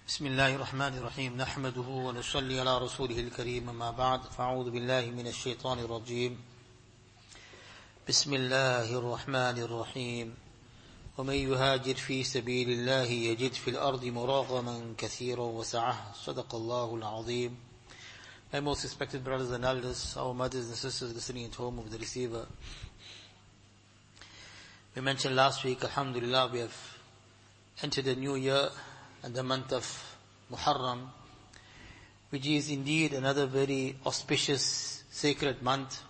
بسم الله الرحمن الرحيم نحمده ونصلي على رسوله الكريم أما بعد فأعوذ بالله من الشيطان الرجيم بسم الله الرحمن الرحيم ومن يهاجر في سبيل الله يجد في الأرض مراغما كثيرا وسعة صدق الله العظيم. My most respected brothers and elders, our mothers and sisters listening at home of the receiver. We mentioned last week, alhamdulillah, we have entered a new year and the month of Muharram, which is indeed another very auspicious, sacred month.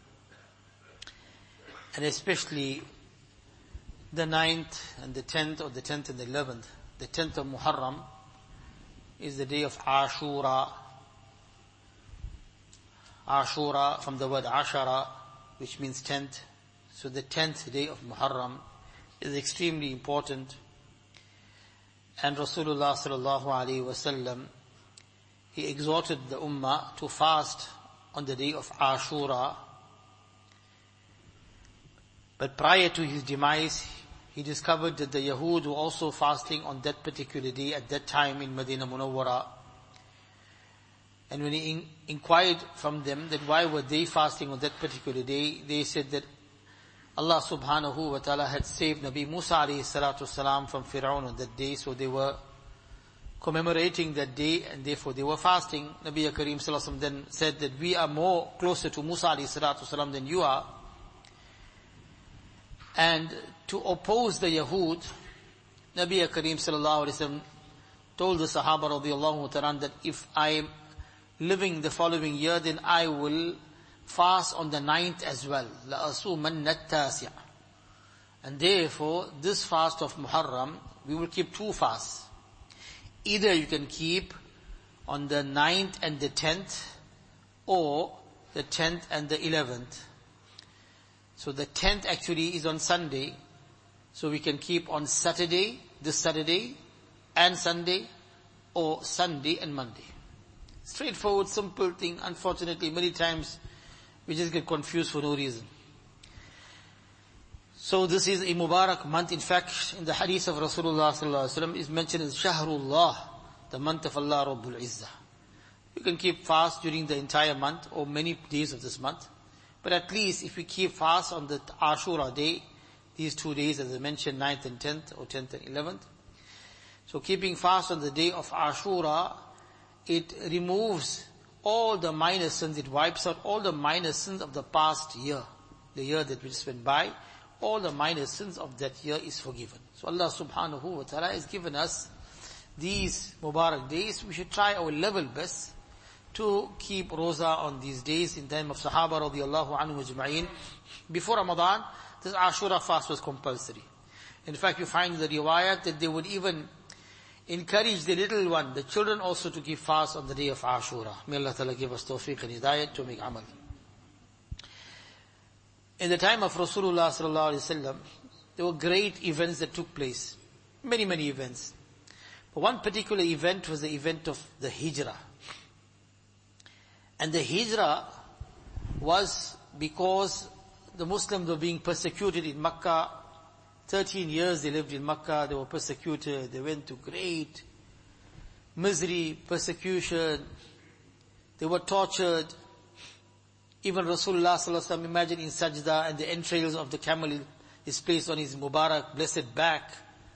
And especially the 9th and the 10th, or the 10th and the 11th. The 10th of Muharram is the day of Ashura. Ashura from the word Ashara, which means 10th. So the 10th day of Muharram is extremely important. And Rasulullah sallallahu alaihi wasallam, he exhorted the ummah to fast on the day of Ashura. But prior to his demise, he discovered that the Yahud were also fasting on that particular day at that time in Medina Munawwara. And when he inquired from them that why were they fasting on that particular day, they said that Allah subhanahu wa ta'ala had saved Nabi Musa alayhi salatu salam from Fir'aun on that day, so they were commemorating that day and therefore they were fasting. Nabi Kareem sallallahu alaihi wasallam then said that we are more closer to Musa alayhi salatu salam than you are. And to oppose the Yahud, Nabi Kareem sallallahu alaihi wasallam told the Sahaba radiyallahu ta'ala that if I am living the following year, then I will fast on the 9th as well. لَأَصُومَنَّ التَّاسِعَ. And therefore, this fast of Muharram, we will keep two fasts. Either you can keep on the 9th and the 10th, or the 10th and the 11th. So the 10th actually is on Sunday, so we can keep on Saturday, this Saturday, and Sunday, or Sunday and Monday. Straightforward, simple thing. Unfortunately, many times, we just get confused for no reason. So this is a Mubarak month. In fact, in the hadith of Rasulullah sallallahu alaihi wasallam is mentioned as Shahrullah, the month of Allah Rabbul Izzah. You can keep fast during the entire month or many days of this month. But at least if we keep fast on the Ashura day, these 2 days as I mentioned, 9th and 10th or 10th and 11th. So keeping fast on the day of Ashura, it removes all the minor sins, it wipes out all the minor sins of the past year. The year that we just went by, all the minor sins of that year is forgiven. So Allah subhanahu wa ta'ala has given us these Mubarak days. We should try our level best to keep Roza on these days. In time of Sahaba radiyallahu anhu ajma'in, before Ramadan, this Ashura fast was compulsory. In fact, you find the riwayat that they would even encourage the little one, the children also, to keep fast on the day of Ashura. May Allah Ta'ala give us tawfiq and hidayat to make amal. In the time of Rasulullah sallallahu alaihi wasallam, there were great events that took place. Many, many events. But one particular event was the event of the Hijrah. And the Hijrah was because the Muslims were being persecuted in Makkah. 13 years they lived in Makkah, they were persecuted, they went to great misery, persecution, they were tortured. Even Rasulullah sallallahu alaihi wasallam, imagine in sajda and the entrails of the camel is placed on his Mubarak, blessed back.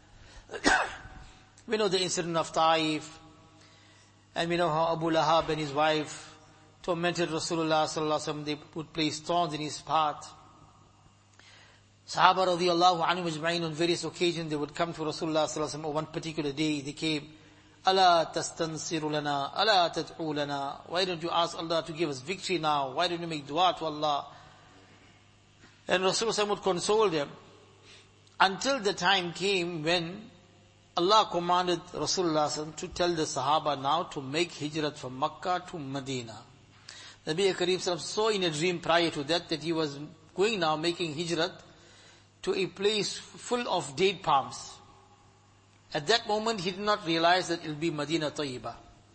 We know the incident of Taif, and we know how Abu Lahab and his wife tormented Rasulullah sallallahu alaihi wasallam, they would place thorns in his path. Sahaba radiyallahu anhu ajma'in, on various occasions they would come to Rasulullah sallallahu alaihi wasallam. On one particular day they came, "Ala tastansiru lana, ala tad'u lana." Why don't you ask Allah to give us victory now? Why don't you make dua to Allah? And Rasulullah would console them until the time came when Allah commanded Rasulullah sallallahu to tell the Sahaba now to make hijrat from Makkah to Medina. Nabi Kareem sallallahu saw in a dream prior to that he was going now making hijrat to a place full of date palms. At that moment, he did not realize that it will be Medina Tayyibah.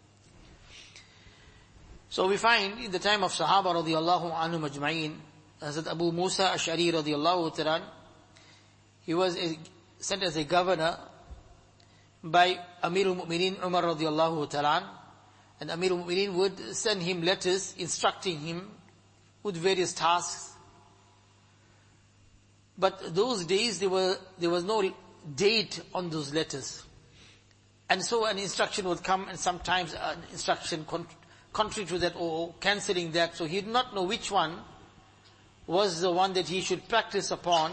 So we find in the time of Sahaba radiyallahu anhu majma'in, Hazrat Abu Musa Ash'ari radiyallahu ta'ala, he was sent as a governor by Amir al-Mu'mineen Umar radiallahu ta'ala, and Amir al-Mu'mineen would send him letters instructing him with various tasks. But those days there was no date on those letters. And so an instruction would come, and sometimes an instruction contrary to that or cancelling that. So he did not know which one was the one that he should practice upon.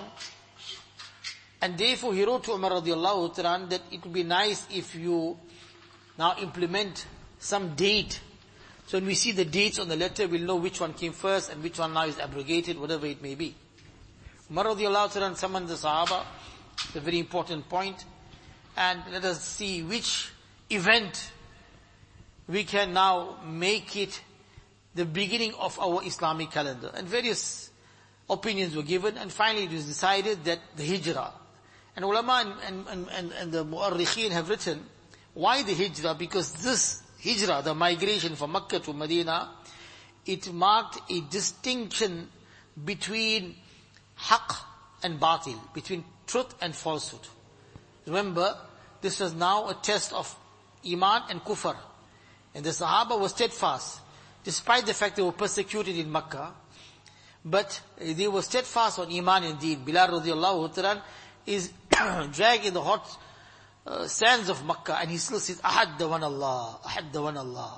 And therefore he wrote to Umar radiallahu ta'ala that it would be nice if you now implement some date. So when we see the dates on the letter, we'll know which one came first and which one now is abrogated, whatever it may be. Umar radiallahu ta'ala summoned the Sahaba, a very important point, and let us see which event we can now make it the beginning of our Islamic calendar. And various opinions were given, and finally it was decided that the Hijrah. And ulama and the mu'arrikheen have written, why the Hijrah? Because this Hijrah, the migration from Makkah to Medina, it marked a distinction between haqq and batil, between truth and falsehood. Remember, this was now a test of iman and kufr. And the Sahaba were steadfast, despite the fact they were persecuted in Makkah, but they were steadfast on iman and deen. Bilal radiallahu ta'ala is dragged in the hot sands of Makkah, and he still says, Ahad da wan Allah, Ahad da wan Allah.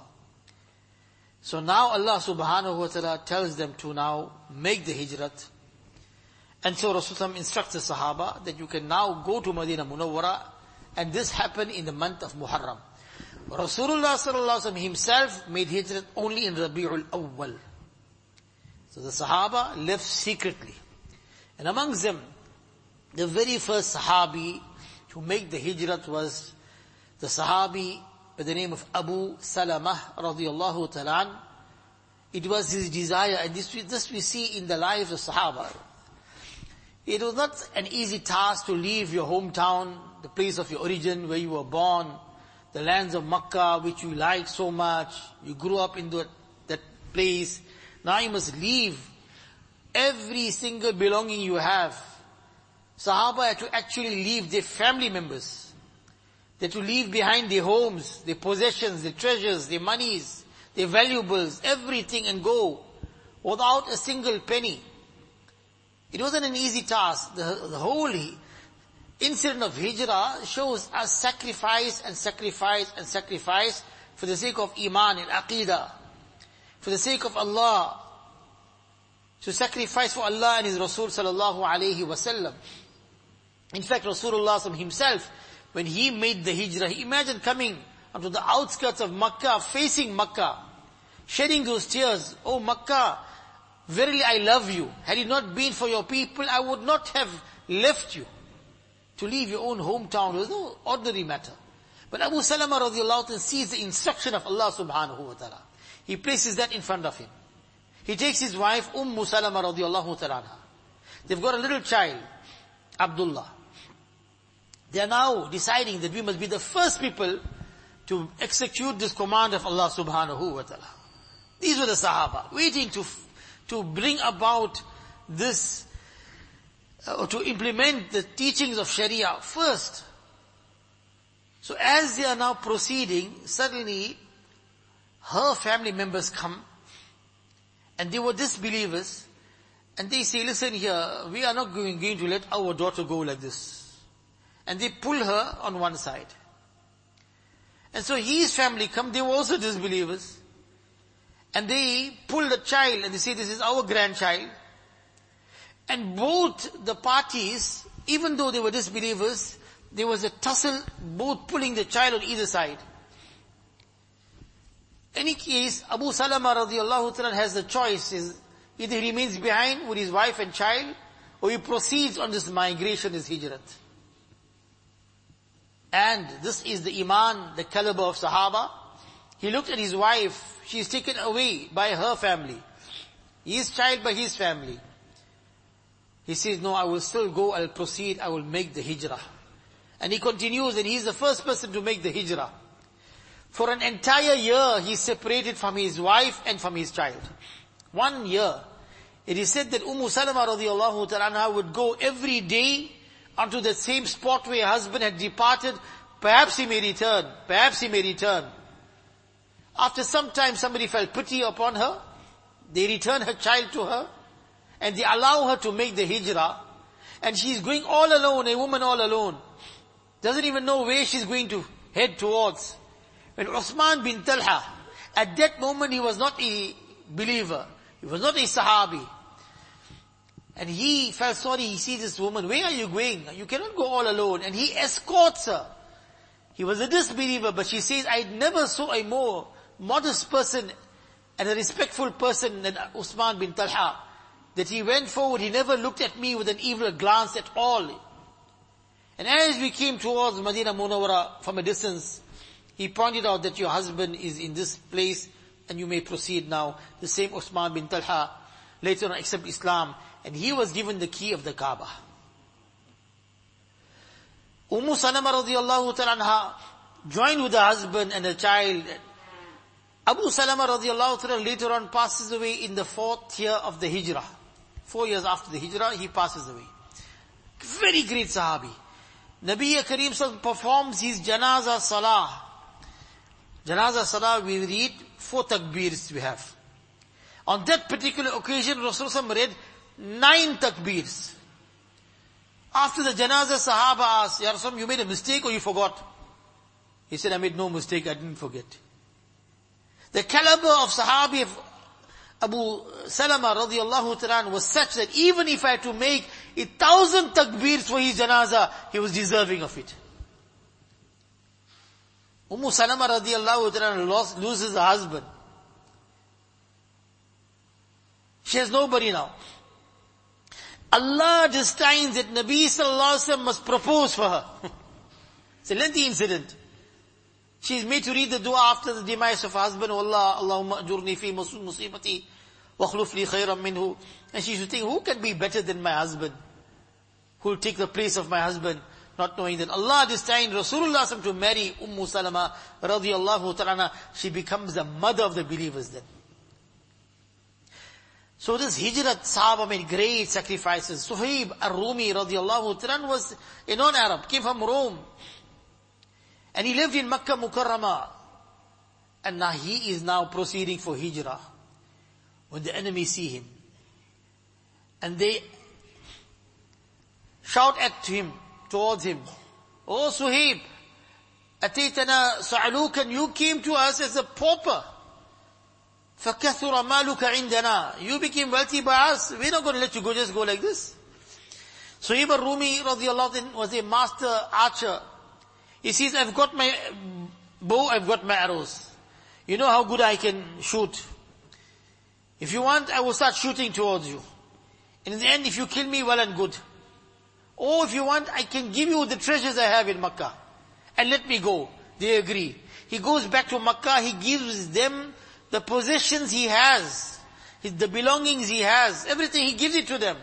So now Allah subhanahu wa ta'ala tells them to now make the hijrat. And so Rasulullah instructs the Sahaba that you can now go to Medina Munawwara, and this happened in the month of Muharram. Rasulullah sallallahu alaihi wasallam himself made hijrat only in Rabi'ul Awwal. So the Sahaba left secretly. And amongst them, the very first Sahabi to make the hijrat was the Sahabi by the name of Abu Salamah radiyallahu ta'ala. It was his desire, and this we see in the lives of Sahaba. It was not an easy task to leave your hometown, the place of your origin, where you were born, the lands of Makkah, which you liked so much. You grew up in that place. Now you must leave every single belonging you have. Sahaba had to actually leave their family members. They had to leave behind their homes, their possessions, their treasures, their monies, their valuables, everything, and go without a single penny. It wasn't an easy task. The whole incident of Hijrah shows us sacrifice and sacrifice and sacrifice for the sake of Iman and Aqidah, for the sake of Allah, to sacrifice for Allah and His Rasul sallallahu alayhi wasallam. In fact, Rasulullah himself, when he made the Hijrah, he imagined coming onto the outskirts of Makkah, facing Makkah, shedding those tears. Oh Makkah, verily I love you. Had it not been for your people, I would not have left you. To leave your own hometown was no ordinary matter. But Abu Salama radiallahu anhu sees the instruction of Allah subhanahu wa ta'ala. He places that in front of him. He takes his wife, Salama radiallahu ta'ala. They've got a little child, Abdullah. They are now deciding that we must be the first people to execute this command of Allah subhanahu wa ta'ala. These were the Sahaba, waiting to bring about this, or to implement the teachings of Sharia first. So as they are now proceeding, suddenly her family members come, and they were disbelievers, and they say, listen here, we are not going to let our daughter go like this. And they pull her on one side. And so his family come, they were also disbelievers. And they pull the child and they say, this is our grandchild. And both the parties, even though they were disbelievers, there was a tussle, both pulling the child on either side. Any case, Abu Salama radiallahu ta'ala has the choice, either he remains behind with his wife and child, or he proceeds on this migration, this hijrat. And this is the iman, the caliber of Sahaba. He looked at his wife, she is taken away by her family. His child by his family. He says, no, I will still go, I will proceed, I will make the hijrah. And he continues, and he is the first person to make the hijrah. For an entire year, he is separated from his wife and from his child. 1 year. It is said that Salama radiallahu ta'ala would go every day onto the same spot where her husband had departed Perhaps he may return. Perhaps he may return. After some time, somebody felt pity upon her. They return her child to her. And they allow her to make the hijrah. And she's going all alone, a woman all alone. Doesn't even know where she's going to head towards. When Uthman bin Talha, at that moment he was not a believer. He was not a Sahabi. And he felt sorry. He sees this woman. Where are you going? You cannot go all alone. And he escorts her. He was a disbeliever, but she says, I never saw a more modest person and a respectful person than Uthman bin Talha. That he went forward, he never looked at me with an evil glance at all. And as we came towards Madinah Munawwara from a distance, he pointed out that your husband is in this place and you may proceed now. The same Uthman bin Talha later on accepted Islam, and he was given the key of the Kaaba. Salama radiallahu ta'ala anha joined with her husband and her child. Abu Salama radiallahu ta'ala later on passes away in the 4th year of the Hijrah. 4 years after the Hijrah, he passes away. Very great Sahabi. Nabi Kareem Sallallahu performs his Janazah Salah. Janazah Salah, we read 4 takbirs we have. On that particular occasion, Rasulullah read 9 takbirs. After the Janazah, Sahaba asked, Ya Rasulullah, you made a mistake or you forgot? He said, I made no mistake, I didn't forget. The caliber of Sahabi of Abu Salama radiallahu ta'ala was such that even if I had to make 1,000 takbirs for his Janazah, he was deserving of it. Salama radiallahu ta'ala loses her husband. She has nobody now. Allah destines that Nabi sallallahu alaihi wasallam must propose for her. It's a lengthy incident. She is made to read the dua after the demise of her husband. Allah, Allahumma ajurni fi musibati wa akhluf li khayran minhu. And she should think, who can be better than my husband? Who will take the place of my husband? Not knowing that Allah destined Rasulullah to marry Salama radiyallahu ta'ala. She becomes the mother of the believers then. So this Hijrat Sahaba made great sacrifices. Suhaib al-Rumi radiallahu ta'ala was a non-Arab, came from Rome. And he lived in Makkah Mukarramah. And now he is now proceeding for Hijrah. When the enemy see him. And they shout at him, towards him, Oh Suhaib, Ataytana Sa'alukan, you came to us as a pauper. فَكَثُرَ مَالُكَ عِنْدَنَا. You became wealthy by us. We're not going to let you go, just go like this. Suhaib al-Rumi radiallahu anhu was a master archer. He says, I've got my bow, I've got my arrows. You know how good I can shoot. If you want, I will start shooting towards you. And in the end, if you kill me, well and good. Or if you want, I can give you the treasures I have in Makkah. And let me go. They agree. He goes back to Makkah, he gives them the possessions he has, the belongings he has, everything, he gives it to them.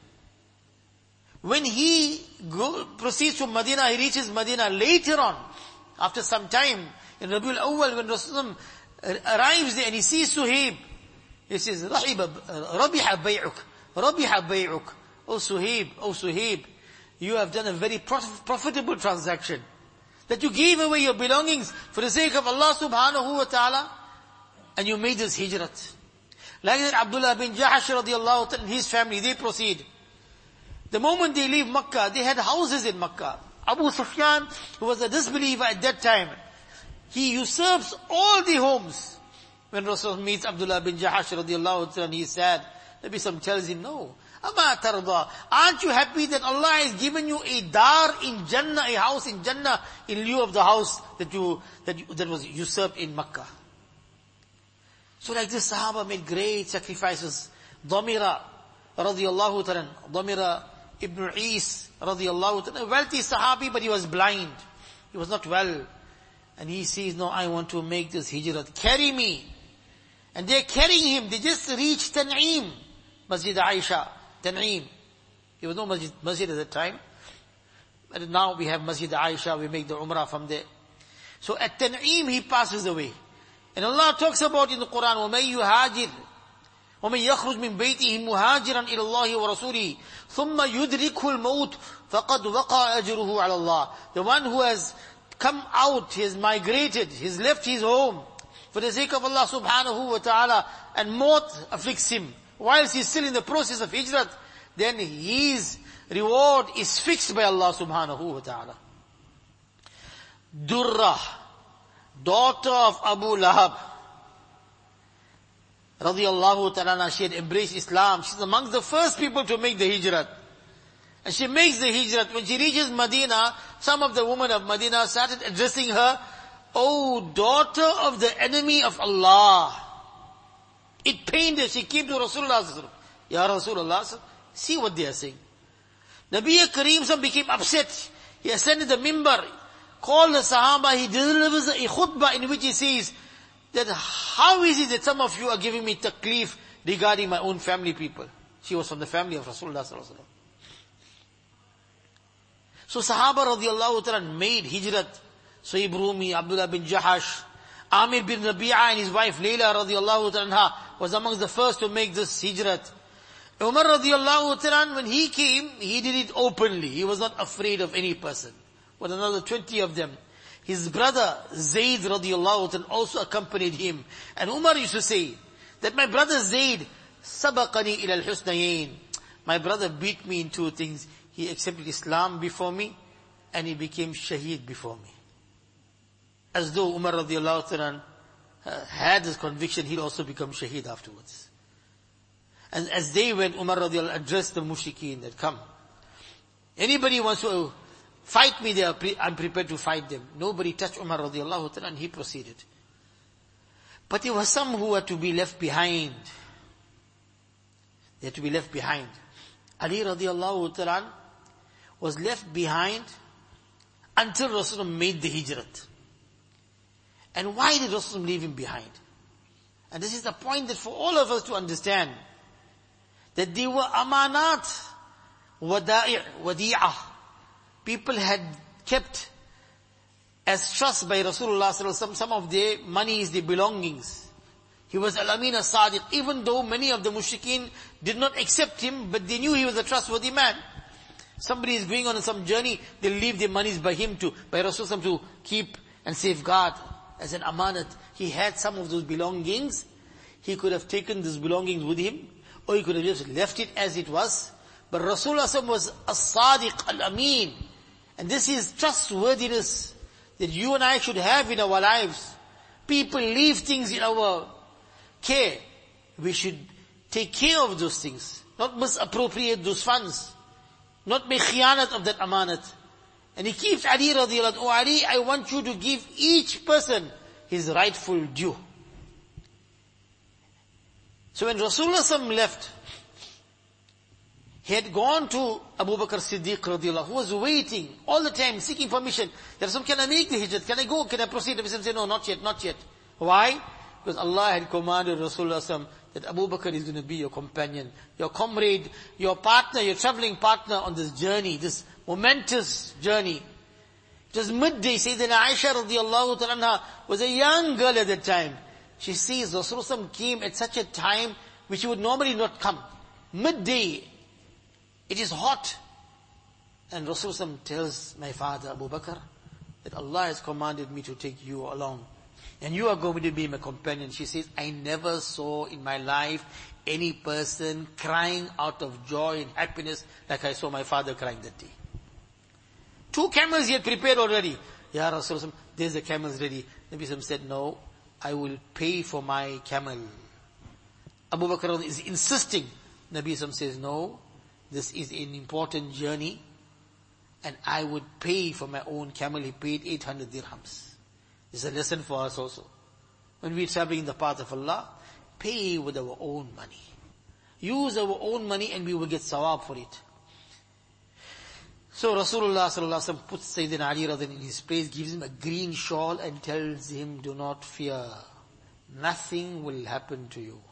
When he proceeds to Medina, he reaches Medina later on, after some time, in Rabiul Awwal, when Rasulullah arrives there and he sees Suhaib, he says, Rabiha bay'uk, Rabiha bay'uk. Oh Suhaib, you have done a very profitable transaction. That you gave away your belongings for the sake of Allah subhanahu wa ta'ala, and you made this hijrat. Like that, Abdullah bin Jahash radiallahu ta'ala and his family, they proceed. The moment they leave Makkah, they had houses in Makkah. Abu Sufyan, who was a disbeliever at that time, he usurps all the homes. When Rasul meets Abdullah bin Jahash radiallahu ta'ala, he is sad. Nabi Sallam tells him, no. Ama tarda. Aren't you happy that Allah has given you a dar in Jannah, a house in Jannah, in lieu of the house that was usurped in Makkah? So like this, Sahaba made great sacrifices. Damira radiyallahu ta'ala, Damira ibn Is radiyallahu ta'ala, wealthy Sahabi, but he was blind. He was not well. And he says, no, I want to make this hijrat. Carry me. And they're carrying him. They just reached Tan'im, Masjid Aisha, Tan'im. There was no masjid at that time. But now we have Masjid Aisha, we make the Umrah from there. So at Tan'im he passes away. And Allah talks about in the Quran, وَمَن يُهَاجِرْ وَمَن يَخْرُجْ مِن بَيْتِهِ مُهَاجِرًا إِلَى اللَّهِ وَرَسُولِهِ ثُمَّ يُدْرِكْهُ الْمَوْتُ فَقَدْ وَقَعَ أَجْرُهُ عَلَى اللَّهِ. The one who has come out, he has migrated, he's left his home for the sake of Allah subhanahu wa ta'ala, and maut afflicts him whilst he's still in the process of hijrat, then his reward is fixed by Allah subhanahu wa ta'ala. Durrah, daughter of Abu Lahab, radiyallahu ta'ala, she had embraced Islam. She's amongst the first people to make the hijrat. And she makes the hijrat. When she reaches Medina, some of the women of Medina started addressing her, "Oh, daughter of the enemy of Allah." It pained her. She came to Rasulullah. Ya Rasulullah, see what they are saying. Nabi Kareem became upset. He ascended the mimbar, called the Sahaba. He delivers a khutbah in which he says that how is it that some of you are giving me taklif regarding my own family people? She was from the family of Rasulullah sallallahu alaihi wasallam. So Sahaba radiallahu ta'ala made hijrat. Suhaib Rumi, Abdullah bin Jahash, Amir bin Rabi'a and his wife Layla radiallahu ta'ala was amongst the first to make this hijrat. Umar radiallahu ta'ala, when he came, he did it openly. He was not afraid of any person. With another 20 of them. His brother Zayd radiallahu ta'ala also accompanied him. And Umar used to say that my brother Zayd, sabaqani ila al-husnayn. My brother beat me in two things. He accepted Islam before me, and he became shaheed before me. As though Umar radiallahu ta'ala had this conviction, he'd also become shaheed afterwards. And as they went, Umar radiallahu addressed the mushrikeen that come. Anybody wants to fight me, I'm prepared to fight them. Nobody touched Umar radiallahu ta'ala, and he proceeded. But there were some who were to be left behind. They had to be left behind. Ali radiallahu ta'ala was left behind until Rasulullah made the hijrat. And why did Rasulullah leave him behind? And this is the point that for all of us to understand, that they were amanat, wadi'ah. People had kept as trust by Rasulullah sallallahu alaihi wasallam some of their monies, their belongings. He was Al-Amin As-Sadiq, even though many of the mushrikeen did not accept him, but they knew he was a trustworthy man. Somebody is going on some journey, they'll leave their monies by Rasulullah to keep and safeguard as an amanat. He had some of those belongings. He could have taken those belongings with him, or he could have just left it as it was. But Rasulullah was As-Sadiq, Al-Amin. And this is trustworthiness that you and I should have in our lives. People leave things in our care. We should take care of those things, not misappropriate those funds, not make khiyanat of that amanat. And he keeps Ali radiallahu anhu, "Oh Ali, I want you to give each person his rightful due." So when Rasulullah left, he had gone to Abu Bakr Siddiq radiallahu, who was waiting all the time, seeking permission. Rasul, can I make the hijrat? Can I go? Can I proceed? Rasul said, "No, not yet, not yet." Why? Because Allah had commanded Rasulullah that Abu Bakr is going to be your companion, your comrade, your partner, your traveling partner on this journey, this momentous journey. It was midday. Sayyidina Aisha radiallahu ta'ala was a young girl at that time. She sees Rasulullah came at such a time which he would normally not come. Midday. It is hot. And Rasulullah tells my father Abu Bakr that Allah has commanded me to take you along. And you are going to be my companion. She says, I never saw in my life any person crying out of joy and happiness like I saw my father crying that day. 2 camels he had prepared already. Ya Rasulullah, there's the camels ready. Nabi said, no, I will pay for my camel. Abu Bakr is insisting. Nabi says, no, this is an important journey and I would pay for my own camel. He paid 800 dirhams. It's a lesson for us also. When we're traveling in the path of Allah, pay with our own money. Use our own money and we will get sawab for it. So Rasulullah sallallahu alaihi wasallam puts Sayyidina Ali in his place, gives him a green shawl and tells him, do not fear. Nothing will happen to you.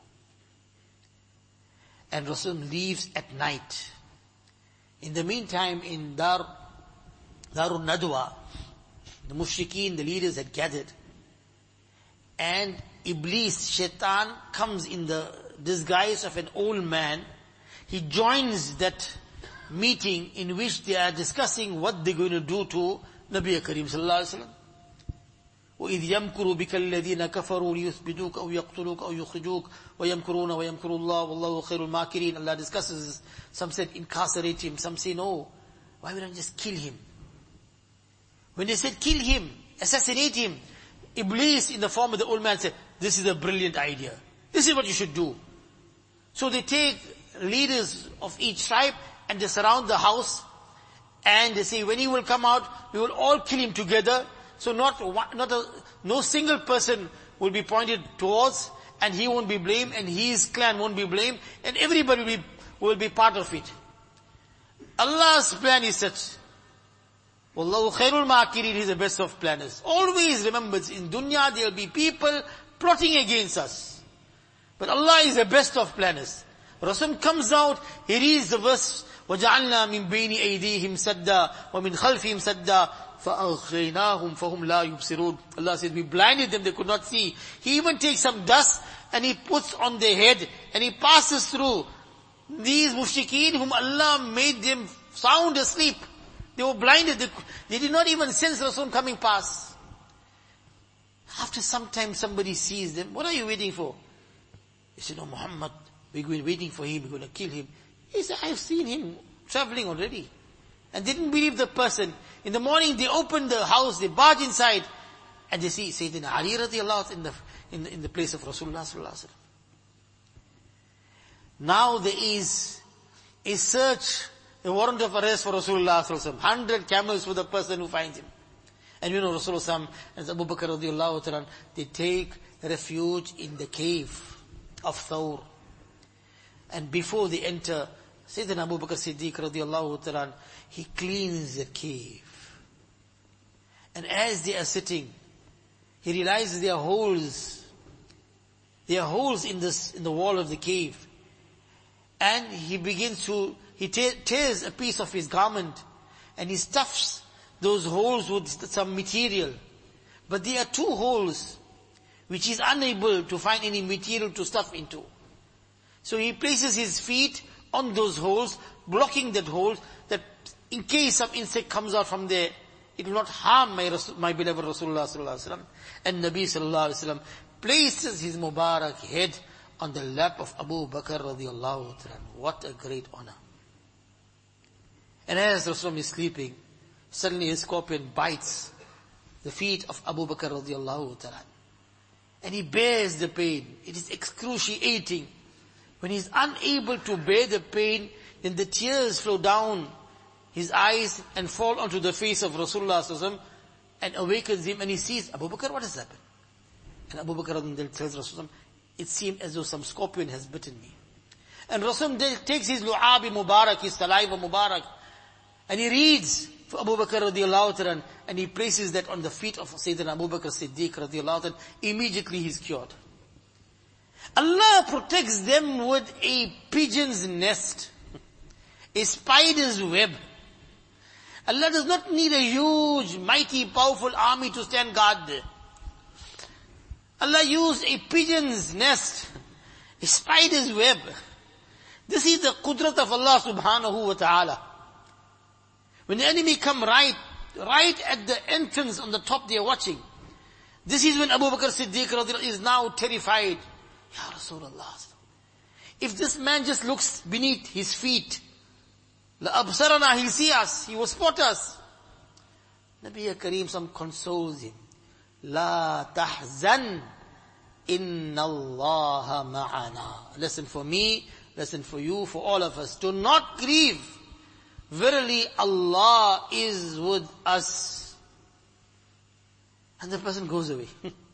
And Rasul leaves at night. In the meantime, in Darun Nadwa, the mushrikeen, the leaders had gathered. And Iblis, Shaitan, comes in the disguise of an old man. He joins that meeting in which they are discussing what they're going to do to Nabi Kareem sallallahu alayhi wa sallam. وَإِذْ يَمْكُرُ بِكَ الَّذِينَ كَفَرُوا لِيُثْبِتُوكَ أَوْ يَقْتُلُوكَ أَوْ يُخْرِجُوكَ وَيَمْكُرُونَ وَيَمْكُرُ اللَّهُ وَاللَّهُ خَيْرُ الْمَاكِرِينَ. Allah discusses. Some said incarcerate him. Some say no. Why would I just kill him? When they said kill him, assassinate him, Iblis in the form of the old man said, this is a brilliant idea. This is what you should do. So they take leaders of each tribe and they surround the house and they say, when he will come out, we will all kill him together. So no single person will be pointed towards, and he won't be blamed, and his clan won't be blamed, and everybody will be part of it. Allah's plan is such. Wallahu khairul makirin, He is the best of planners. Always remember, in dunya there will be people plotting against us. But Allah is the best of planners. Rasul comes out, he reads the verse, وَجَعَلْنَا مِن بَيْنِ أَيْدِيهِمْ سَدًّا وَمِنْ خَلْفِهِمْ سَدًّا فَأَغْشَيْنَاهُمْ فَهُمْ لَا يُبْصِرُونَ. Allah says, we blinded them, they could not see. He even takes some dust and He puts on their head and He passes through. These mushrikeen whom Allah made them sound asleep. They were blinded. They did not even sense Rasul coming past. After some time somebody sees them. What are you waiting for? They said, oh Muhammad, we're waiting for him, we're going to kill him. He said, I've seen him traveling already. And they didn't believe the person. In the morning they open the house, they barge inside, and they see Sayyidina Ali radiallahu in the place of Rasulullah sallallahu alaihi wasallam. Now there is a search, a warrant of arrest for Rasulullah sallallahu alaihi wasallam. 100 camels for the person who finds him. And you know Rasulullah and Abu Bakr radiallahu ta'ala, they take refuge in the cave of Thawr. And before they enter, Sayyidina Abu Bakr Siddiq radiallahu ta'ala, he cleans the cave. And as they are sitting, he realizes there are holes. There are holes in the wall of the cave. And he tears a piece of his garment and he stuffs those holes with some material. But there are 2 holes which he is unable to find any material to stuff into. So he places his feet on those holes, blocking that hole, that in case some insect comes out from there, it will not harm my beloved Rasulullah sallallahu alaihi wasallam. And Nabi sallallahu alaihi wasallam places his Mubarak head on the lap of Abu Bakr radiallahu ta'ala. What a great honor. And as Rasulullah is sleeping, suddenly a scorpion bites the feet of Abu Bakr radiallahu ta'ala. And he bears the pain. It is excruciating. When he is unable to bear the pain, then the tears flow down his eyes and fall onto the face of Rasulullah sallallahu alaihi wasallam and awakens him, and he sees, Abu Bakr, what has happened? And Abu Bakr tells Rasulullah, it seemed as though some scorpion has bitten me. And Rasulullah takes his lu'ab Mubarak, his saliva Mubarak, and he reads for Abu Bakr radiallahu ta'ala, and he places that on the feet of Sayyidina Abu Bakr Siddiq radiallahu ta'ala. Immediately he's cured. Allah protects them with a pigeon's nest, a spider's web. Allah does not need a huge, mighty, powerful army to stand guard there. Allah used a pigeon's nest, a spider's web. This is the qudrat of Allah subhanahu wa ta'ala. When the enemy come right at the entrance on the top they are watching, this is when Abu Bakr Siddiq is now terrified. Ya Rasulullah, if this man just looks beneath his feet, la absarana, he'll see us, he will spot us. Nabi Kareem consoles him. La tahzan, inna Allah ma'ana. Lesson for me, lesson for you, for all of us. Do not grieve. Verily Allah is with us. And the person goes away.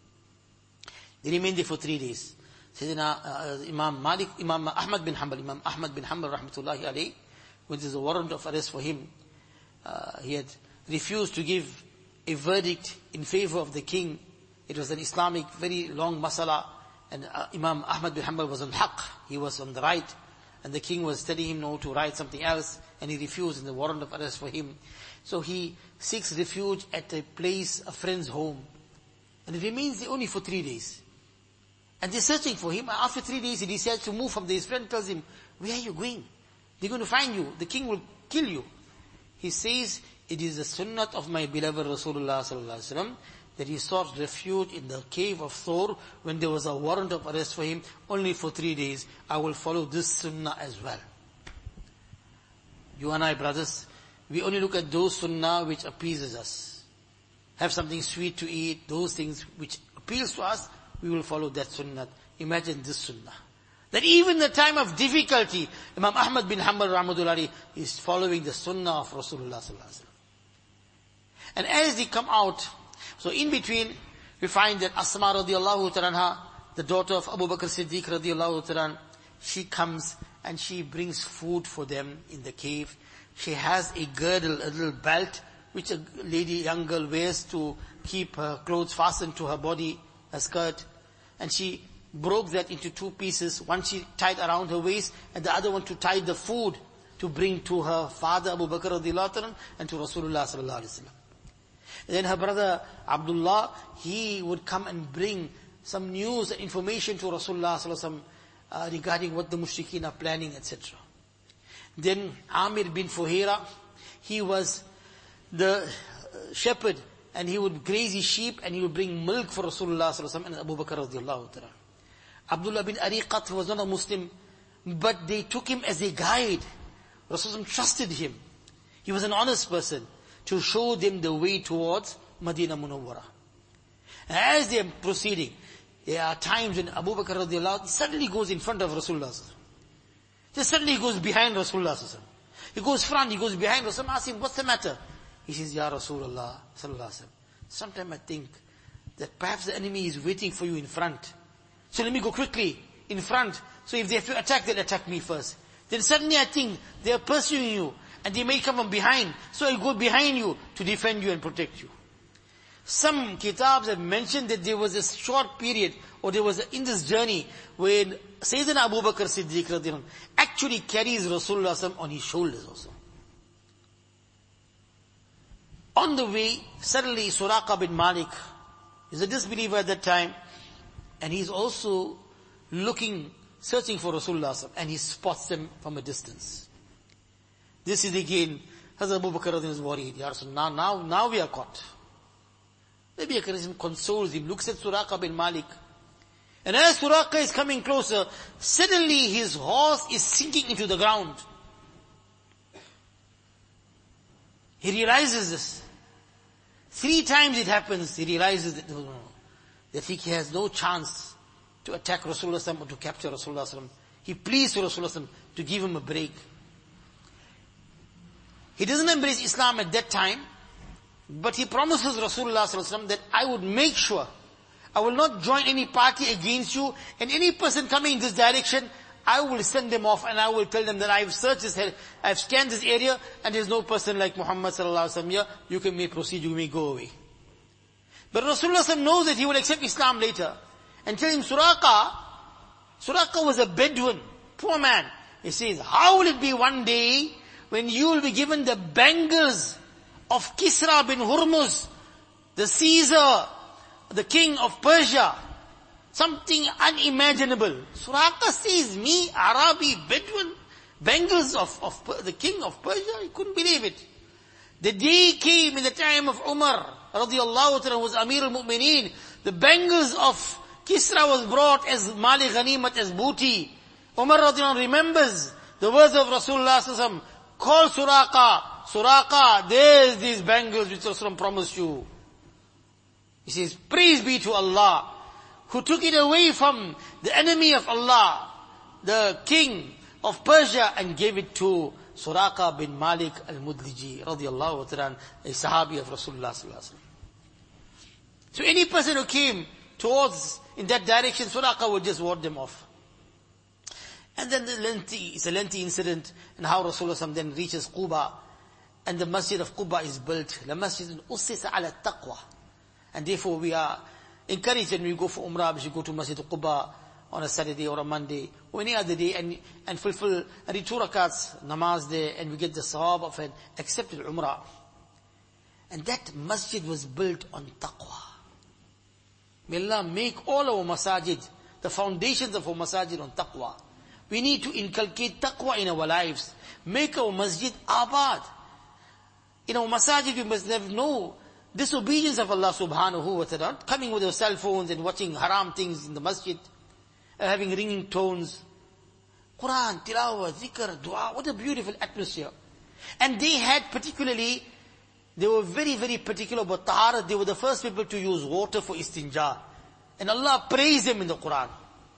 They remain there for 3 days. Sayyidina Imam Ahmad bin Hanbal rahmatullahi alayhi, when there's a warrant of arrest for him, he had refused to give a verdict in favor of the king. It was an Islamic, very long masala, and Imam Ahmad bin Hanbal was on haqq, he was on the right, and the king was telling him no, to write something else, and he refused in the warrant of arrest for him. So he seeks refuge at a place, a friend's home, and he remains there only for 3 days. And they're searching for him. After 3 days, he decides to move from there. His friend tells him, where are you going? They're going to find you. The king will kill you. He says, it is the sunnah of my beloved Rasulullah sallallahu alaihi wasallam that he sought refuge in the cave of Thor when there was a warrant of arrest for him only for 3 days. I will follow this sunnah as well. You and I, brothers, we only look at those sunnah which appeases us. Have something sweet to eat, those things which appeals to us, we will follow that sunnah. Imagine this sunnah. That even in the time of difficulty, Imam Ahmad bin Hanbal rahmatullahi is following the sunnah of Rasulullah sallallahu alaihi wasallam. And as they come out, so in between, we find that Asma radiallahu ta'ala, the daughter of Abu Bakr Siddiq radiallahu ta'ala, she comes and she brings food for them in the cave. She has a girdle, a little belt, which a lady, young girl wears to keep her clothes fastened to her body, her skirt. And she broke that into 2 pieces. One she tied around her waist, and the other one to tie the food to bring to her father Abu Bakr radiallahu ta'ala and to Rasulullah sallallahu alaihi wasallam. And then her brother Abdullah, he would come and bring some news and information to Rasulullah sallallahu alaihi wasallam regarding what the mushrikeen are planning, etc. Then Amir bin Fuhaira, he was the shepherd, and he would graze his sheep and he would bring milk for Rasulullah sallallahu alaihi wasallam and Abu Bakr radiallahu ta'ala. Abdullah bin Ariqat was not a Muslim, but they took him as a guide. Rasulullah trusted him. He was an honest person to show them the way towards Madinah Munawwara. As they are proceeding, there are times when Abu Bakr radiallahu suddenly goes in front of Rasulullah. Just suddenly he goes behind Rasulullah. He goes front, he goes behind Rasulullah. Ask him, what's the matter? He says, Ya Rasulullah sallallahu alaihi wasallam, sometimes I think that perhaps the enemy is waiting for you in front. So let me go quickly in front. So if they have to attack, they'll attack me first. Then suddenly I think they are pursuing you and they may come from behind. So I'll go behind you to defend you and protect you. Some kitabs have mentioned that there was a short period, or there was in this journey, when Sayyidina Abu Bakr Siddiq radiallahu actually carries Rasulullah on his shoulders also. On the way, suddenly Suraqa bin Malik is a disbeliever at that time, and he's also searching for Rasulullah, and he spots them from a distance. This is again, Hazrat Abu Bakr is worried. Ya Rasulullah, now we are caught. Maybe a Karim consoles him, looks at Suraqa bin Malik. And as Suraqa is coming closer, suddenly his horse is sinking into the ground. He realizes this. 3 times it happens, he realizes that he has no chance to attack Rasulullah or to capture Rasulullah. He pleads to Rasulullah to give him a break. He doesn't embrace Islam at that time, but he promises Rasulullah that I would make sure I will not join any party against you, and any person coming in this direction, I will send them off and I will tell them that I have searched this, I have scanned this area and there is no person like Muhammad sallallahu alaihi wasallam here. You may proceed, you may go away. But Rasulullah knows that he will accept Islam later. And tell him, Suraqa was a Bedouin, poor man. He says, how will it be one day when you will be given the bangles of Kisra bin Hurmuz, the Caesar, the king of Persia? Something unimaginable. Suraqa says, me, Arabi, Bedouin, bangles of the king of Persia? He couldn't believe it. The day came in the time of Umar, radiallahu ta'ala, was Amir al-Mu'mineen. The bangles of Kisra was brought as Mali Ghanimat, as booty. Umar radiallahu remembers the words of Rasulullah sallallahu alaihi wasallam. Call Suraqa, there's these bangles which Rasulullah promised you. He says, praise be to Allah, who took it away from the enemy of Allah, the king of Persia, and gave it to Suraqa bin Malik al-Mudliji, radiallahu ta'ala, a sahabi of Rasulullah sallallahu alaihi wasallam. So any person who came towards, in that direction, Suraqa would just ward them off. And then it's a lengthy incident, and how Rasulullah then reaches Quba, and the masjid of Quba is built. The masjid is ussisa ala taqwa. And therefore we are encouraged when we go for Umrah, we should go to Masjid Quba on a Saturday or a Monday, or any other day, and fulfill and read 2 rakats namaz there, and we get the sawab of an accepted Umrah. And that masjid was built on taqwa. May Allah make all our masajid, the foundations of our masajid, on taqwa. We need to inculcate taqwa in our lives. Make our masjid abad. In our masajid, we must have no disobedience of Allah subhanahu wa ta'ala, not coming with our cell phones and watching haram things in the masjid, having ringing tones. Quran, tilawah, zikr, dua, what a beautiful atmosphere. And they had particularly, they were very, very particular about taharat. They were the first people to use water for istinja. And Allah praised them in the Quran.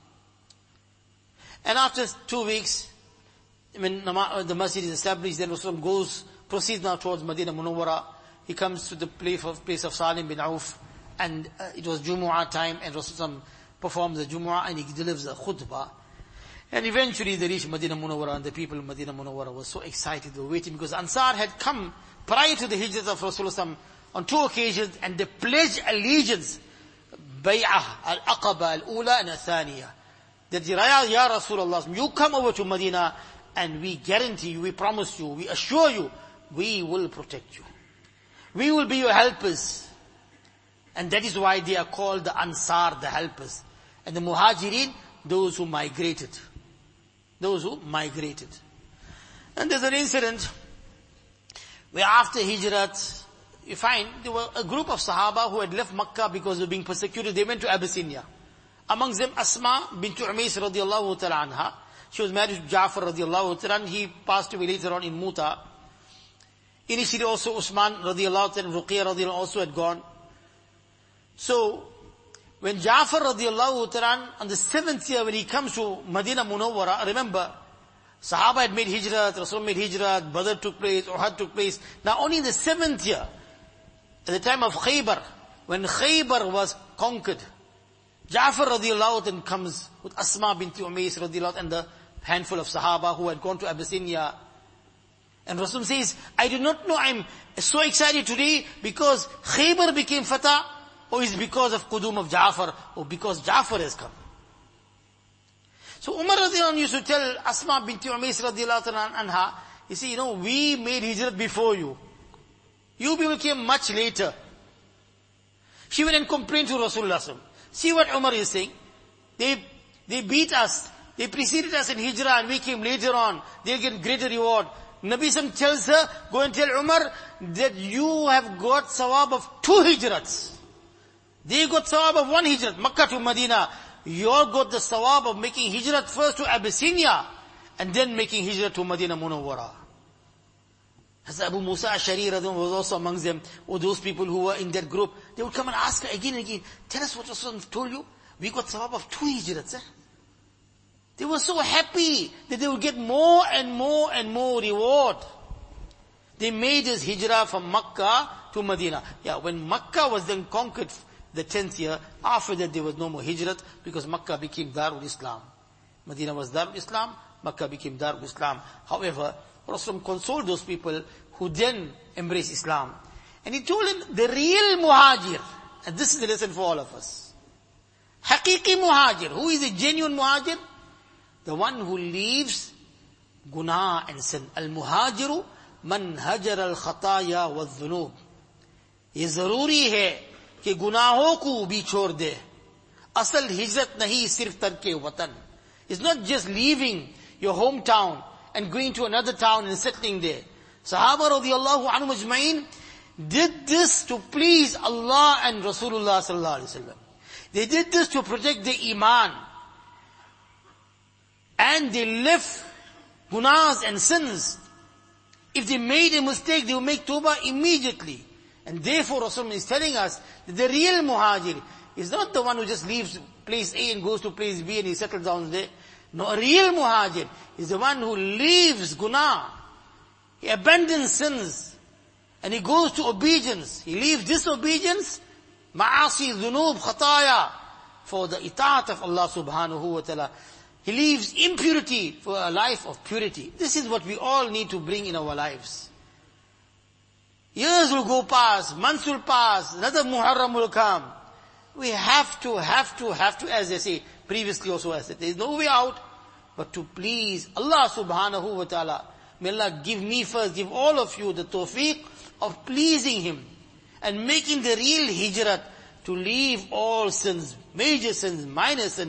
And after 2 weeks, when the masjid is established, then Rasulullah proceeds now towards Madinah Munawwara. He comes to the place of Salim bin Auf, and it was Jumu'ah time, and Rasulullah performs the Jumu'ah, and he delivers a khutbah. And eventually they reached Madinah Munawwara, and the people of Madinah Munawwara were so excited, they were waiting, because Ansar had come prior to the hijrah of Rasulullah on 2 occasions, and they pledged allegiance, Bay'ah, Al-Aqaba, Al-Ula, and Al-Thaniya. That Ya Rasulullah, you come over to Madinah, and we guarantee you, we promise you, we assure you, we will protect you. We will be your helpers. And that is why they are called the Ansar, the helpers. And the Muhajirin, those who migrated. Those who migrated. And there's an incident where after Hijrat, you find there were a group of Sahaba who had left Makkah because they were being persecuted. They went to Abyssinia. Amongst them, Asma bint Umays radiallahu ta'ala anha. She was married to Ja'far radiallahu ta'ala, and he passed away later on in Muta. Initially also Usman radiallahu ta'ala and Ruqayya radiallahu also had gone. So, when Ja'far radiallahu ta'ala, on the 7th year when he comes to Madinah Munawwara, remember, Sahaba had made Hijrat, Rasul made Hijrat, Badr took place, Uhud took place. Now only in the 7th year, at the time of Khaybar, when Khaybar was conquered, Ja'far radiallahu ta'ala comes with Asma binti Umays radiallahu ta'ala and the handful of Sahaba who had gone to Abyssinia. And Rasul says, I do not know, I'm so excited today because Khaybar became Fatah, or is because of Qudum of Ja'far, or because Ja'far has come. So Umar radiallahu anhu used to tell Asma binti Umays radiallahu anha, you see, we made Hijrat before you. You people came much later. She went and complained to Rasulullah. See what Umar is saying? They beat us. They preceded us in Hijrah and we came later on. They'll get greater reward. Nabi Sam tells her, go and tell Umar that you have got sawab of 2 hijrats. They got sawab of 1 hijrat, Makkah to Medina. You all got the sawab of making hijrat first to Abyssinia and then making hijrat to Madinah Munawwara. As Abu Musa Ash'ari was also amongst them, or those people who were in that group, they would come and ask her again and again, tell us what Rasulullah told you. We got sawab of 2 hijrats. They were so happy that they would get more and more and more reward. They made this hijrah from Makkah to Medina. Yeah, when Makkah was then conquered, the 10th year, after that there was no more hijrat, because Makkah became Darul Islam. Medina was Darul Islam, Makkah became Darul Islam. However, Rasulullah consoled those people who then embraced Islam. And he told him, the real muhajir, and this is the lesson for all of us. Haqiqi muhajir, who is a genuine muhajir? The one who leaves guna and sin. Al-muhajiru man hajar al-khataya wal-dhunub. ये जरूरी है कि गुनाहों को भी छोड़ दे. असल हिजरत नहीं सिर्फ तरके वतन. It's not just leaving your hometown and going to another town and settling there. Sahaba radiyallahu anhum ajma'in did this to please Allah and Rasulullah sallallahu alaihi wasallam. They did this to protect their iman. And they left gunas and sins. If they made a mistake, they will make tawbah immediately. And therefore Rasulullah is telling us that the real muhajir is not the one who just leaves place A and goes to place B and he settles down there. No, a real muhajir is the one who leaves guna. He abandons sins. And he goes to obedience. He leaves disobedience, ma'asi, dhunub, khataya, for the itaat of Allah subhanahu wa ta'ala. He leaves impurity for a life of purity. This is what we all need to bring in our lives. Years will go past, months will pass, another Muharram will come. We have to, as they say, previously also I said, there is no way out but to please Allah subhanahu wa ta'ala. May Allah give me first, give all of you the tawfiq of pleasing Him and making the real hijrat to leave all sins, major sins, minor sins,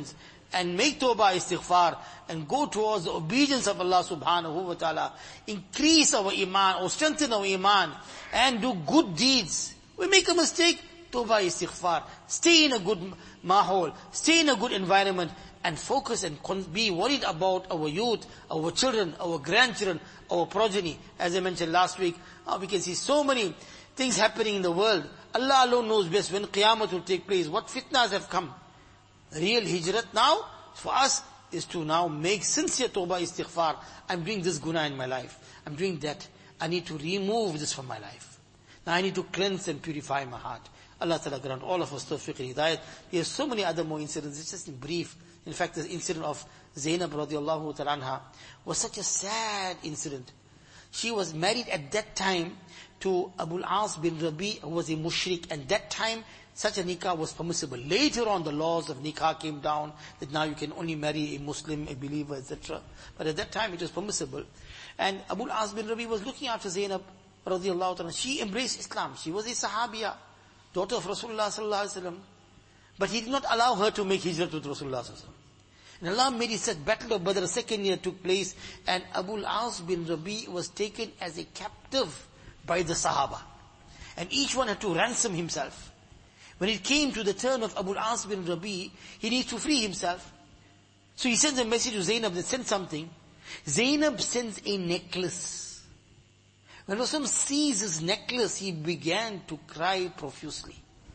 and make tawbah istighfar and go towards the obedience of Allah subhanahu wa ta'ala, increase our iman or strengthen our iman and do good deeds. We make a mistake, tawbah istighfar. Stay in a good mahol, stay in a good environment and focus and be worried about our youth, our children, our grandchildren, our progeny. As I mentioned last week, we can see so many things happening in the world. Allah alone knows best when Qiyamah will take place, what fitnas have come. Real hijrat now, for us, is to now make sincere tawbah istighfar. I'm doing this guna in my life. I'm doing that. I need to remove this from my life. Now I need to cleanse and purify my heart. Allah Ta'ala grant all of us tawfiq and hidayat. There's so many other more incidents, it's just in brief. In fact, the incident of Zainab radiallahu ta'ala anha was such a sad incident. She was married at that time to Abu al-As bin Rabi, who was a mushrik, and that time such a nikah was permissible. Later on the laws of nikah came down, that now you can only marry a Muslim, a believer, etc. But at that time it was permissible. And Abu al-As bin Rabi was looking after Zainab radiallahu ta'ala. She embraced Islam. She was a sahabiya, daughter of Rasulullah sallallahu alaihi wasallam. But he did not allow her to make hijrah with Rasulullah sallallahu alaihi wasallam. And Allah made it said, Battle of Badr, second year took place, and Abu al-As bin Rabi was taken as a captive by the Sahaba. And each one had to ransom himself. When it came to the turn of Abu al-As bin Rabi, he needs to free himself. So he sends a message to Zainab that send something. Zainab sends a necklace. When Rasul sees his necklace, he began to cry profusely.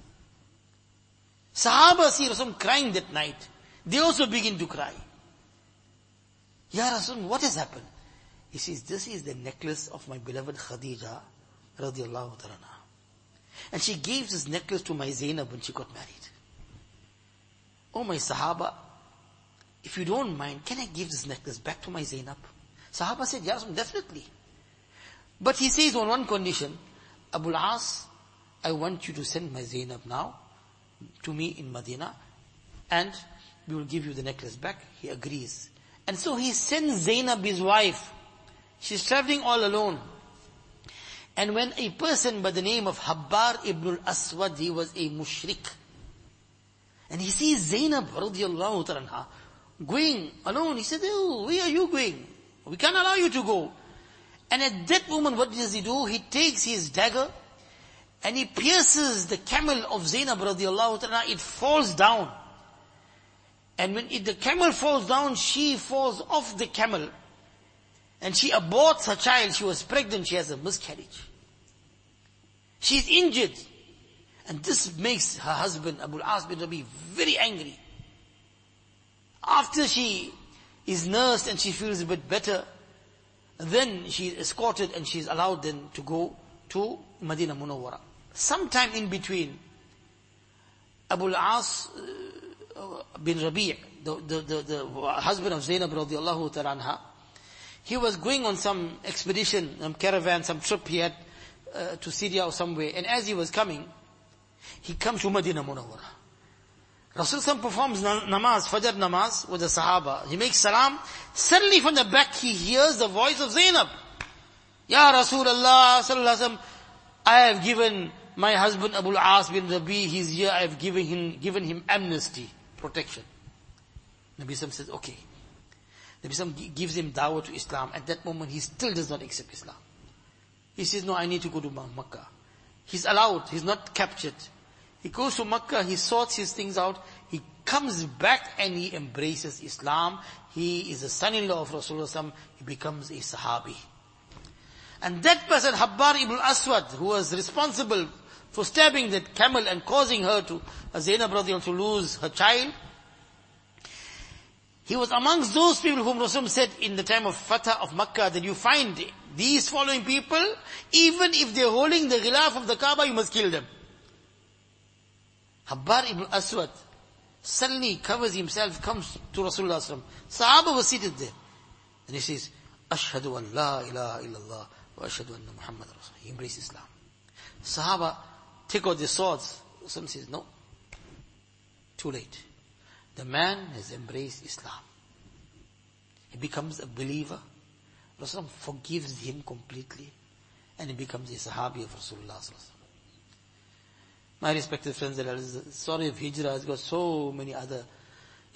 Sahaba see Rasul crying that night. They also begin to cry. Ya Rasul, what has happened? He says, this is the necklace of my beloved Khadija radiallahu ta'ala. And she gave this necklace to my Zainab when she got married. Oh my Sahaba, if you don't mind, can I give this necklace back to my Zainab? Sahaba said, Ya Rasul, definitely. But he says on one condition, Abu al-As, I want you to send my Zainab now to me in Medina, and we will give you the necklace back. He agrees. And so he sends Zainab, his wife. She's traveling all alone. And when a person by the name of Habbar ibn al-Aswad, he was a mushrik, and he sees Zainab radiallahu ta'ala going alone, he said, oh, where are you going? We can't allow you to go. And at that moment, what does he do? He takes his dagger and he pierces the camel of Zainab radiallahu ta'ala. It falls down. And when the camel falls down, she falls off the camel. And she aborts her child. She was pregnant. She has a miscarriage. She's injured. And this makes her husband, Abu al-As bin Rabi, very angry. After she is nursed and she feels a bit better, then she is escorted and she is allowed then to go to Medina Munawwara. Sometime in between, Abu al-As bin Rabi', the husband of Zainab radiallahu ta'ala anha, he was going on some expedition, some caravan, some trip he had to Syria or somewhere. And as he was coming, he comes to Medina Munawwara. Rasul performs namaz, Fajr namaz with the Sahaba. He makes salam. Suddenly from the back he hears the voice of Zainab. Ya Rasulullah sallallahu alaihi wasallam, I have given my husband Abu al-As bin Rabi, he's here, I have given him amnesty, protection. Nabi Sallam says, okay. Nabi Sallam gives him dawah to Islam. At that moment he still does not accept Islam. He says, no, I need to go to Makkah. He's allowed, he's not captured. He goes to Makkah, he sorts his things out, he comes back and he embraces Islam. He is the son-in-law of Rasulullah, he becomes a Sahabi. And that person, Habbar ibn al-Aswad, who was responsible for stabbing that camel and causing her to, Zainab radiallahu to lose her child, he was amongst those people whom Rasul said in the time of Fatah of Makkah that you find these following people, even if they're holding the ghilaf of the Kaaba, you must kill them. Habbar ibn Aswad suddenly covers himself, comes to Rasulullah sallallahu alaihi wasallam. Sahaba was seated there. And he says, Ashhadu an la ilaha illallah wa ashhadu anna Muhammad Rasulullah. He embraced Islam. Sahaba take out their swords. Rasul says, no. Too late. The man has embraced Islam. He becomes a believer. Rasul forgives him completely. And he becomes a Sahabi of Rasulullah sallallahu alaihi wasallam. My respected friends, the story of Hijrah has got so many other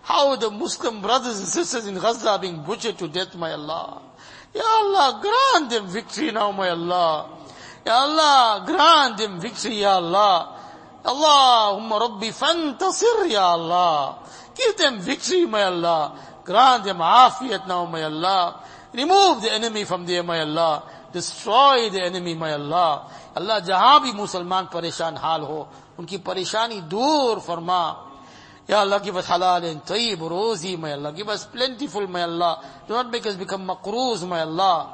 How the Muslim brothers and sisters in Gaza are being butchered to death, my Allah. Ya Allah, grant them victory now, my Allah. Ya Allah, grant them victory, Ya Allah. Allahumma Rabbi fantasir, Ya Allah. Give them victory, my Allah. Grant them afiyat now, my Allah. Remove the enemy from there, my Allah. Destroy the enemy, my Allah. Allah, jahan bhi Musalman pareshan hal ho, unki pareshani dur farma. Ya Allah, give us halal and tayyib, rozi, my Allah. Give us plentiful, my Allah. Do not make us become maqroos, my Allah.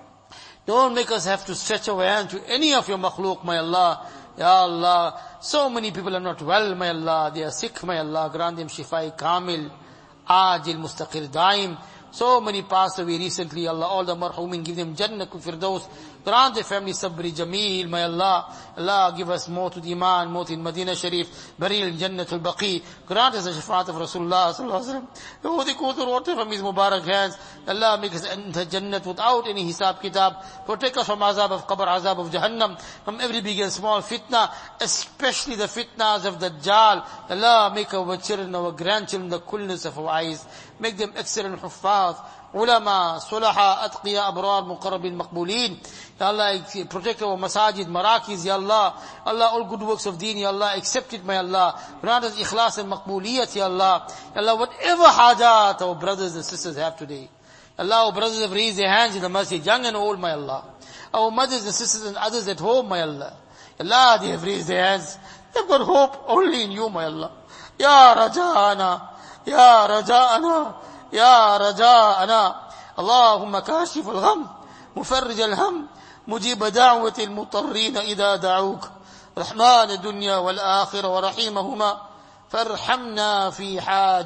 Don't make us have to stretch our hand to any of your makhluk, my Allah. Ya Allah, so many people are not well, my Allah. They are sick, my Allah. Grant them shifai kamil, ajil, mustaqir, daim. So many passed away recently, Allah. All the marhumin, give them Jannatul Firdaus. Grant the family sabri jameel, my Allah. Allah, give us mawt iman, mawt in Medina Sharif, burial in Jannatul Baqi. Grant us the shafaat of Rasulullah sallallahu alaihi wasallam. Oh, the Qutur water from his Mubarak hands. Allah, make us enter Jannat without any hisab kitab. Protect us from azab of qabr, azab of Jahannam, from every big and small fitna, especially the fitnas of Dajjal. Allah, make our children, our grandchildren, the coolness of our eyes. Make them excellent huffaz, ulama, sulaha, atqiya, abrar, muqarrabin, maqbulin. Ya Allah, protect our masajid, marakis, Ya Allah. Allah, all good works of deen, Ya Allah, accept it, my Allah. Grant us ikhlas and maqbuliyat, Ya Allah. Ya Allah, whatever hajat our brothers and sisters have today. Allah, our brothers have raised their hands in the masjid, young and old, my Allah. Our mothers and sisters and others at home, my Allah. Allah, they have raised their hands. They've got hope only in you, my Allah. Ya Raja'ana. يا رجاءنا يا رجاءنا اللهم كاشف الغم مفرج الهم مجيب دعوة المضطرين إذا دعوك رحمن الدنيا والآخرة ورحيمهما فارحمنا في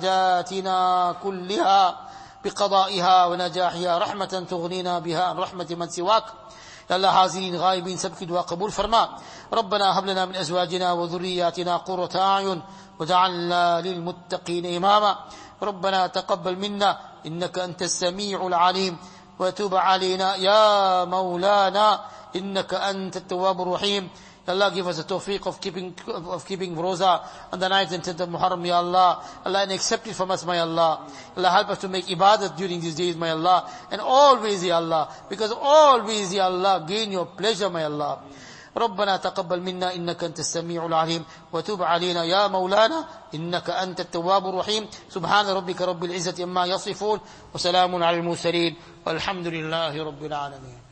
حاجاتنا كلها بقضائها ونجاحها رحمة تغنينا بها عن رحمة من سواك. يا الله حاضرين غائبين سبك دعاء قبول فرما. ربنا هب لنا من أزواجنا وذرياتنا قرة أعين وجعلنا للمتقين إماما. ربنا تقبل منا إنك أنت السميع العليم وتب علينا يا مولانا إنك أنت التواب الرحيم. Ya Allah, give us the tawfiq of keeping roza on the 9th and 10th of Muharram, Ya Allah. Allah, and accept it from us, my Allah. Allah, help us to make ibadat during these days, my Allah. And always, Ya Allah, because always, Ya Allah, gain your pleasure, my Allah. ربنا تقبل منا إنك أنت السميع العليم وتب علينا يا مولانا إنك أنت التواب الرحيم. سبحان ربك رب العزة عما يصفون وسلام على المرسلين والحمد لله رب العالمين.